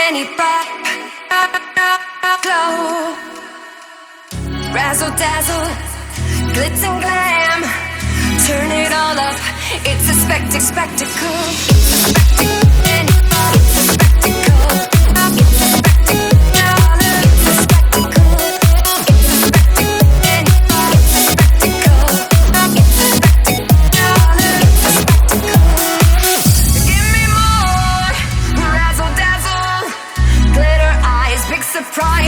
any pop, glow, razzle dazzle, glitz and glam. Turn it all up. It's a spectacle. It's a spectacle. Any pop, it's a spectacle. It's a spectacle. It's a spectacle. It's a spectacle. Any pop, it's a spectacle. It's a spectacle. It's a spectacle. Give me more razzle dazzle, glitter eyes, big surprise.